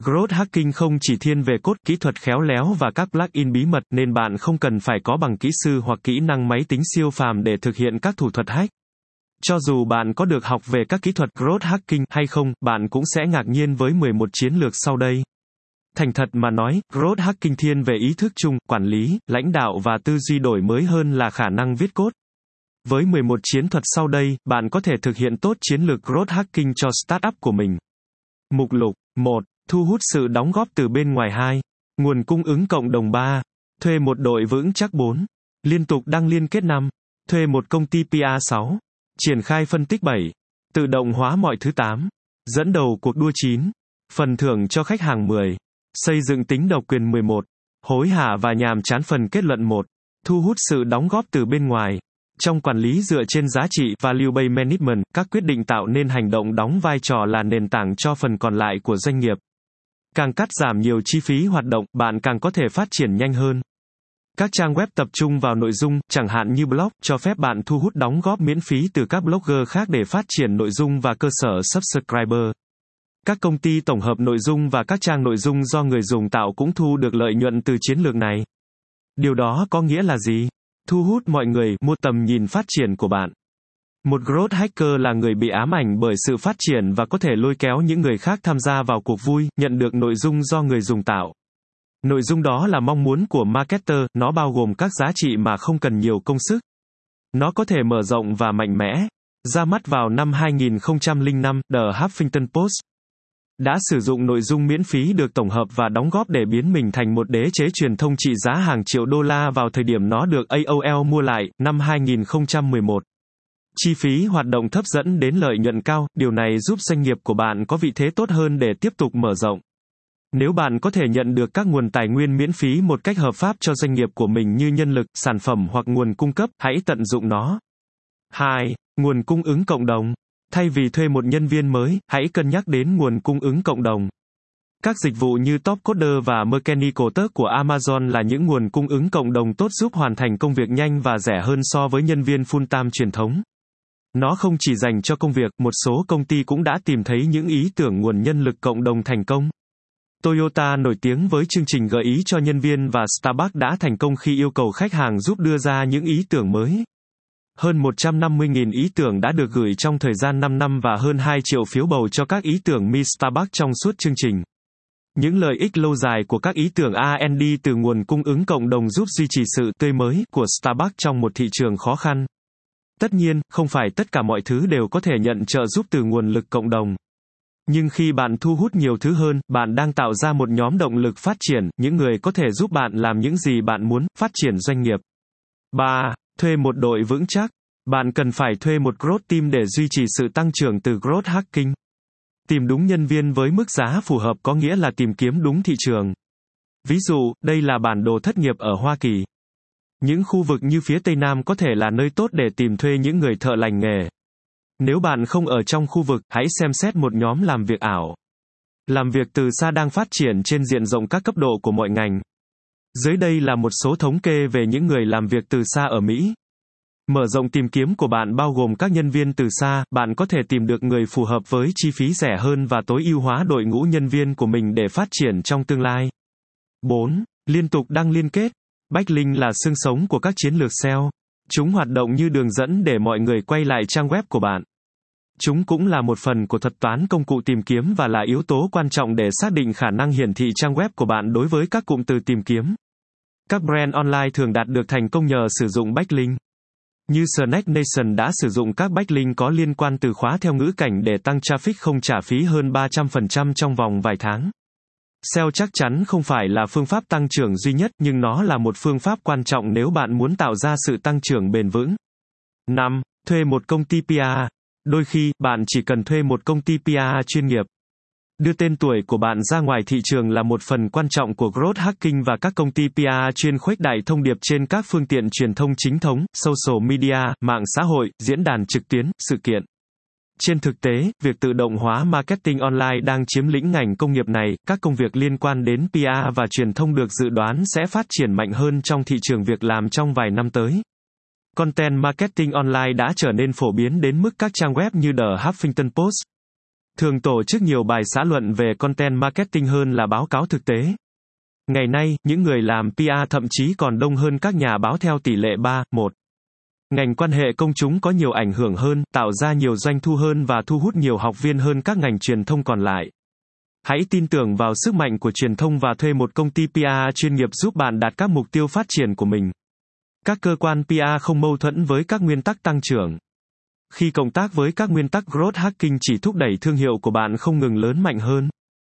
Growth hacking không chỉ thiên về code, kỹ thuật khéo léo và các plugin bí mật, nên bạn không cần phải có bằng kỹ sư hoặc kỹ năng máy tính siêu phàm để thực hiện các thủ thuật hack. Cho dù bạn có được học về các kỹ thuật growth hacking hay không, bạn cũng sẽ ngạc nhiên với 11 chiến lược sau đây. Thành thật mà nói, growth hacking thiên về ý thức chung, quản lý, lãnh đạo và tư duy đổi mới hơn là khả năng viết code. Với 11 chiến thuật sau đây, bạn có thể thực hiện tốt chiến lược growth hacking cho startup của mình. Mục lục 1. Thu hút sự đóng góp từ bên ngoài 2. Nguồn cung ứng cộng đồng 3. Thuê một đội vững chắc 4. Liên tục đăng liên kết 5. Thuê một công ty PR 6. Triển khai phân tích 7. Tự động hóa mọi thứ 8. Dẫn đầu cuộc đua 9. Phần thưởng cho khách hàng 10. Xây dựng tính độc quyền 11. Hối hả và nhàm chán phần kết luận 1. Thu hút sự đóng góp từ bên ngoài. Trong quản lý dựa trên giá trị Value-Based Management, các quyết định tạo nên hành động đóng vai trò là nền tảng cho phần còn lại của doanh nghiệp. Càng cắt giảm nhiều chi phí hoạt động, bạn càng có thể phát triển nhanh hơn. Các trang web tập trung vào nội dung, chẳng hạn như blog, cho phép bạn thu hút đóng góp miễn phí từ các blogger khác để phát triển nội dung và cơ sở subscriber. Các công ty tổng hợp nội dung và các trang nội dung do người dùng tạo cũng thu được lợi nhuận từ chiến lược này. Điều đó có nghĩa là gì? Thu hút mọi người, mua tầm nhìn phát triển của bạn. Một growth hacker là người bị ám ảnh bởi sự phát triển và có thể lôi kéo những người khác tham gia vào cuộc vui, nhận được nội dung do người dùng tạo. Nội dung đó là mong muốn của marketer, nó bao gồm các giá trị mà không cần nhiều công sức. Nó có thể mở rộng và mạnh mẽ. Ra mắt vào năm 2005, The Huffington Post đã sử dụng nội dung miễn phí được tổng hợp và đóng góp để biến mình thành một đế chế truyền thông trị giá hàng triệu đô la vào thời điểm nó được AOL mua lại, năm 2011. Chi phí hoạt động thấp dẫn đến lợi nhuận cao, điều này giúp doanh nghiệp của bạn có vị thế tốt hơn để tiếp tục mở rộng. Nếu bạn có thể nhận được các nguồn tài nguyên miễn phí một cách hợp pháp cho doanh nghiệp của mình như nhân lực, sản phẩm hoặc nguồn cung cấp, hãy tận dụng nó. 2. Nguồn cung ứng cộng đồng. Thay vì thuê một nhân viên mới, hãy cân nhắc đến nguồn cung ứng cộng đồng. Các dịch vụ như Topcoder và Mechanical Turk của Amazon là những nguồn cung ứng cộng đồng tốt giúp hoàn thành công việc nhanh và rẻ hơn so với nhân viên full-time truyền thống. Nó không chỉ dành cho công việc, một số công ty cũng đã tìm thấy những ý tưởng nguồn nhân lực cộng đồng thành công. Toyota nổi tiếng với chương trình gợi ý cho nhân viên và Starbucks đã thành công khi yêu cầu khách hàng giúp đưa ra những ý tưởng mới. Hơn 150.000 ý tưởng đã được gửi trong thời gian 5 năm và hơn 2 triệu phiếu bầu cho các ý tưởng Meet Starbucks trong suốt chương trình. Những lợi ích lâu dài của các ý tưởng R&D từ nguồn cung ứng cộng đồng giúp duy trì sự tươi mới của Starbucks trong một thị trường khó khăn. Tất nhiên, không phải tất cả mọi thứ đều có thể nhận trợ giúp từ nguồn lực cộng đồng. Nhưng khi bạn thu hút nhiều thứ hơn, bạn đang tạo ra một nhóm động lực phát triển, những người có thể giúp bạn làm những gì bạn muốn, phát triển doanh nghiệp. 3. Thuê một đội vững chắc. Bạn cần phải thuê một growth team để duy trì sự tăng trưởng từ growth hacking. Tìm đúng nhân viên với mức giá phù hợp có nghĩa là tìm kiếm đúng thị trường. Ví dụ, đây là bản đồ thất nghiệp ở Hoa Kỳ. Những khu vực như phía Tây Nam có thể là nơi tốt để tìm thuê những người thợ lành nghề. Nếu bạn không ở trong khu vực, hãy xem xét một nhóm làm việc ảo. Làm việc từ xa đang phát triển trên diện rộng các cấp độ của mọi ngành. Dưới đây là một số thống kê về những người làm việc từ xa ở Mỹ. Mở rộng tìm kiếm của bạn bao gồm các nhân viên từ xa, bạn có thể tìm được người phù hợp với chi phí rẻ hơn và tối ưu hóa đội ngũ nhân viên của mình để phát triển trong tương lai. 4. Liên tục đăng liên kết. Backlink là xương sống của các chiến lược SEO. Chúng hoạt động như đường dẫn để mọi người quay lại trang web của bạn. Chúng cũng là một phần của thuật toán công cụ tìm kiếm và là yếu tố quan trọng để xác định khả năng hiển thị trang web của bạn đối với các cụm từ tìm kiếm. Các brand online thường đạt được thành công nhờ sử dụng backlink. Như Snack Nation đã sử dụng các backlink có liên quan từ khóa theo ngữ cảnh để tăng traffic không trả phí hơn 300% trong vòng vài tháng. SEO chắc chắn không phải là phương pháp tăng trưởng duy nhất, nhưng nó là một phương pháp quan trọng nếu bạn muốn tạo ra sự tăng trưởng bền vững. 5. Thuê một công ty PR. Đôi khi, bạn chỉ cần thuê một công ty PR chuyên nghiệp. Đưa tên tuổi của bạn ra ngoài thị trường là một phần quan trọng của growth hacking và các công ty PR chuyên khuếch đại thông điệp trên các phương tiện truyền thông chính thống, social media, mạng xã hội, diễn đàn trực tuyến, sự kiện. Trên thực tế, việc tự động hóa marketing online đang chiếm lĩnh ngành công nghiệp này, các công việc liên quan đến PR và truyền thông được dự đoán sẽ phát triển mạnh hơn trong thị trường việc làm trong vài năm tới. Content marketing online đã trở nên phổ biến đến mức các trang web như The Huffington Post thường tổ chức nhiều bài xã luận về content marketing hơn là báo cáo thực tế. Ngày nay, những người làm PR thậm chí còn đông hơn các nhà báo theo tỷ lệ 3:1. Ngành quan hệ công chúng có nhiều ảnh hưởng hơn, tạo ra nhiều doanh thu hơn và thu hút nhiều học viên hơn các ngành truyền thông còn lại. Hãy tin tưởng vào sức mạnh của truyền thông và thuê một công ty PR chuyên nghiệp giúp bạn đạt các mục tiêu phát triển của mình. Các cơ quan PR không mâu thuẫn với các nguyên tắc tăng trưởng. Khi cộng tác với các nguyên tắc growth hacking chỉ thúc đẩy thương hiệu của bạn không ngừng lớn mạnh hơn.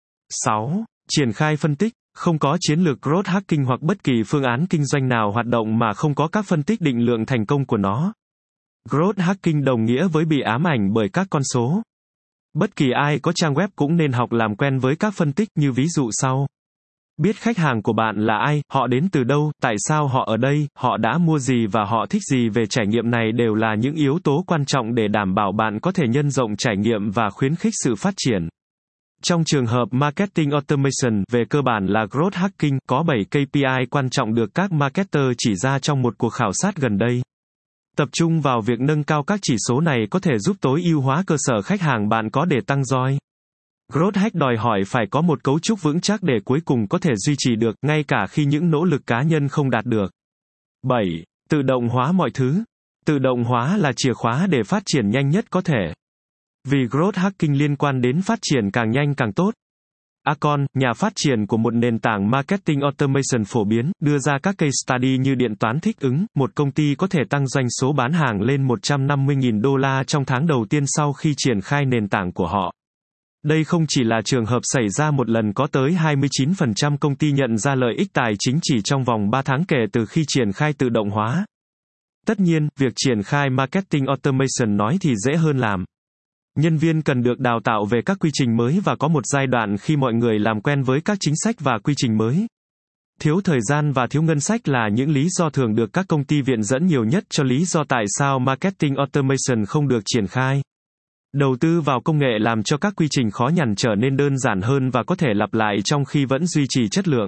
6. Triển khai phân tích. Không có chiến lược growth hacking hoặc bất kỳ phương án kinh doanh nào hoạt động mà không có các phân tích định lượng thành công của nó. Growth hacking đồng nghĩa với bị ám ảnh bởi các con số. Bất kỳ ai có trang web cũng nên học làm quen với các phân tích như ví dụ sau. Biết khách hàng của bạn là ai, họ đến từ đâu, tại sao họ ở đây, họ đã mua gì và họ thích gì về trải nghiệm này đều là những yếu tố quan trọng để đảm bảo bạn có thể nhân rộng trải nghiệm và khuyến khích sự phát triển. Trong trường hợp Marketing Automation, về cơ bản là Growth Hacking, có 7 KPI quan trọng được các marketer chỉ ra trong một cuộc khảo sát gần đây. Tập trung vào việc nâng cao các chỉ số này có thể giúp tối ưu hóa cơ sở khách hàng bạn có để tăng ROI. Growth Hack đòi hỏi phải có một cấu trúc vững chắc để cuối cùng có thể duy trì được, ngay cả khi những nỗ lực cá nhân không đạt được. 7. Tự động hóa mọi thứ. Tự động hóa là chìa khóa để phát triển nhanh nhất có thể. Vì Growth Hacking liên quan đến phát triển càng nhanh càng tốt. Acon, nhà phát triển của một nền tảng Marketing Automation phổ biến, đưa ra các case study như điện toán thích ứng, một công ty có thể tăng doanh số bán hàng lên $150.000 trong tháng đầu tiên sau khi triển khai nền tảng của họ. Đây không chỉ là trường hợp xảy ra một lần, có tới 29% công ty nhận ra lợi ích tài chính chỉ trong vòng 3 tháng kể từ khi triển khai tự động hóa. Tất nhiên, việc triển khai Marketing Automation nói thì dễ hơn làm. Nhân viên cần được đào tạo về các quy trình mới và có một giai đoạn khi mọi người làm quen với các chính sách và quy trình mới. Thiếu thời gian và thiếu ngân sách là những lý do thường được các công ty viện dẫn nhiều nhất cho lý do tại sao Marketing Automation không được triển khai. Đầu tư vào công nghệ làm cho các quy trình khó nhằn trở nên đơn giản hơn và có thể lặp lại trong khi vẫn duy trì chất lượng.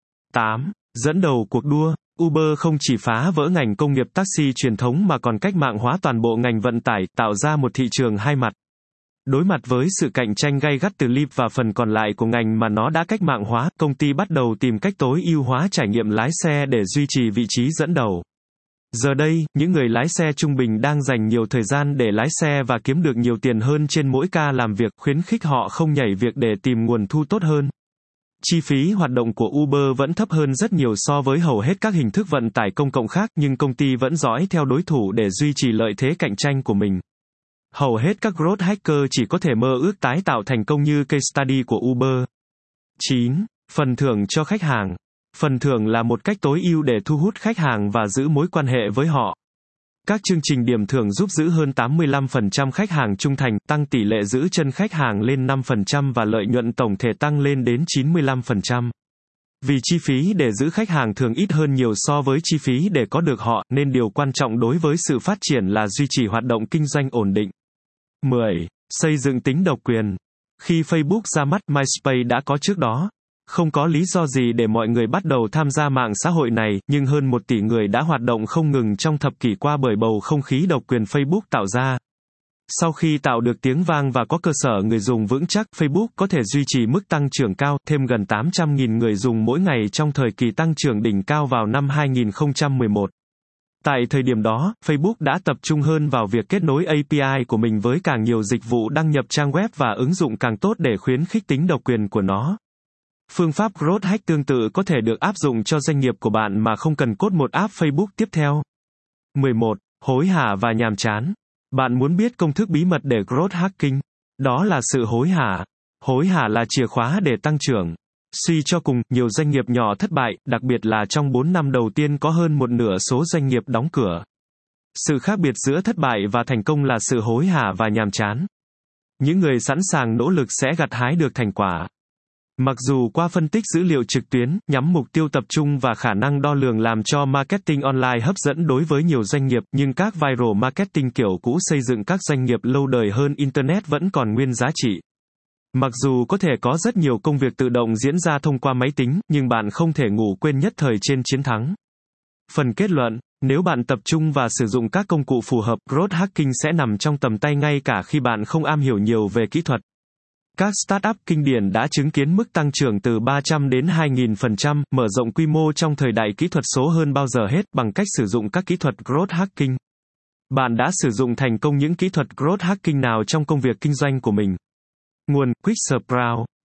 8. Dẫn đầu cuộc đua. Uber không chỉ phá vỡ ngành công nghiệp taxi truyền thống mà còn cách mạng hóa toàn bộ ngành vận tải, tạo ra một thị trường hai mặt. Đối mặt với sự cạnh tranh gay gắt từ Lyft và phần còn lại của ngành mà nó đã cách mạng hóa, công ty bắt đầu tìm cách tối ưu hóa trải nghiệm lái xe để duy trì vị trí dẫn đầu. Giờ đây, những người lái xe trung bình đang dành nhiều thời gian để lái xe và kiếm được nhiều tiền hơn trên mỗi ca làm việc, khuyến khích họ không nhảy việc để tìm nguồn thu tốt hơn. Chi phí hoạt động của Uber vẫn thấp hơn rất nhiều so với hầu hết các hình thức vận tải công cộng khác, nhưng công ty vẫn dõi theo đối thủ để duy trì lợi thế cạnh tranh của mình. Hầu hết các growth hacker chỉ có thể mơ ước tái tạo thành công như case study của Uber. 9. Phần thưởng cho khách hàng. Phần thưởng là một cách tối ưu để thu hút khách hàng và giữ mối quan hệ với họ. Các chương trình điểm thưởng giúp giữ hơn 85% khách hàng trung thành, tăng tỷ lệ giữ chân khách hàng lên 5% và lợi nhuận tổng thể tăng lên đến 95%. Vì chi phí để giữ khách hàng thường ít hơn nhiều so với chi phí để có được họ, nên điều quan trọng đối với sự phát triển là duy trì hoạt động kinh doanh ổn định. 10. Xây dựng tính độc quyền. Khi Facebook ra mắt, MySpace đã có trước đó. Không có lý do gì để mọi người bắt đầu tham gia mạng xã hội này, nhưng hơn 1 tỷ người đã hoạt động không ngừng trong thập kỷ qua bởi bầu không khí độc quyền Facebook tạo ra. Sau khi tạo được tiếng vang và có cơ sở người dùng vững chắc, Facebook có thể duy trì mức tăng trưởng cao, thêm gần 800.000 người dùng mỗi ngày trong thời kỳ tăng trưởng đỉnh cao vào năm 2011. Tại thời điểm đó, Facebook đã tập trung hơn vào việc kết nối API của mình với càng nhiều dịch vụ đăng nhập trang web và ứng dụng càng tốt để khuyến khích tính độc quyền của nó. Phương pháp Growth Hack tương tự có thể được áp dụng cho doanh nghiệp của bạn mà không cần code một app Facebook tiếp theo. 11. Hối hả và nhàm chán. Bạn muốn biết công thức bí mật để Growth Hacking? Đó là sự hối hả. Hối hả là chìa khóa để tăng trưởng. Suy cho cùng, nhiều doanh nghiệp nhỏ thất bại, đặc biệt là trong 4 năm đầu tiên có hơn một nửa số doanh nghiệp đóng cửa. Sự khác biệt giữa thất bại và thành công là sự hối hả và nhàm chán. Những người sẵn sàng nỗ lực sẽ gặt hái được thành quả. Mặc dù qua phân tích dữ liệu trực tuyến, nhắm mục tiêu tập trung và khả năng đo lường làm cho marketing online hấp dẫn đối với nhiều doanh nghiệp, nhưng các viral marketing kiểu cũ xây dựng các doanh nghiệp lâu đời hơn Internet vẫn còn nguyên giá trị. Mặc dù có thể có rất nhiều công việc tự động diễn ra thông qua máy tính, nhưng bạn không thể ngủ quên nhất thời trên chiến thắng. Phần kết luận, nếu bạn tập trung và sử dụng các công cụ phù hợp, Growth Hacking sẽ nằm trong tầm tay ngay cả khi bạn không am hiểu nhiều về kỹ thuật. Các startup kinh điển đã chứng kiến mức tăng trưởng từ 300 đến 2.000%, mở rộng quy mô trong thời đại kỹ thuật số hơn bao giờ hết bằng cách sử dụng các kỹ thuật growth hacking. Bạn đã sử dụng thành công những kỹ thuật growth hacking nào trong công việc kinh doanh của mình? Nguồn: Quick Sprout.